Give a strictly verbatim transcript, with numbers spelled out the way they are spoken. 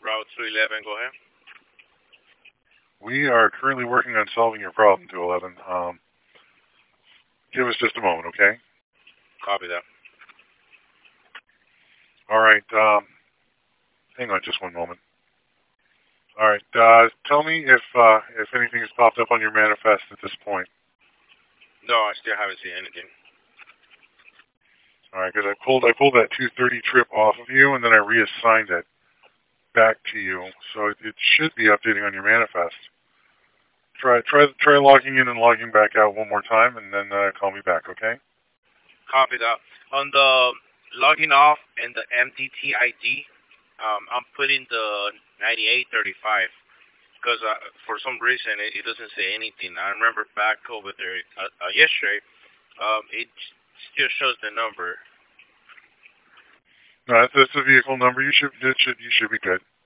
Route two eleven, go ahead. We are currently working on solving your problem, two eleven. Um, give us just a moment, okay? Copy that. All right. Um, hang on just one moment. All right. Uh, tell me if uh, if anything has popped up on your manifest at this point. No, I still haven't seen anything. All right, because I pulled I pulled that two thirty trip off of you, and then I reassigned it back to you, so it, it should be updating on your manifest. Try try try logging in and logging back out one more time, and then uh, call me back, okay? Copy that. On the logging off and the M D T I D, um, I'm putting the ninety-eight thirty-five because uh, for some reason it, it doesn't say anything. I remember back over there uh, uh, yesterday, um, it still shows the number. No, that's, that's the vehicle number. You should it should you should be good.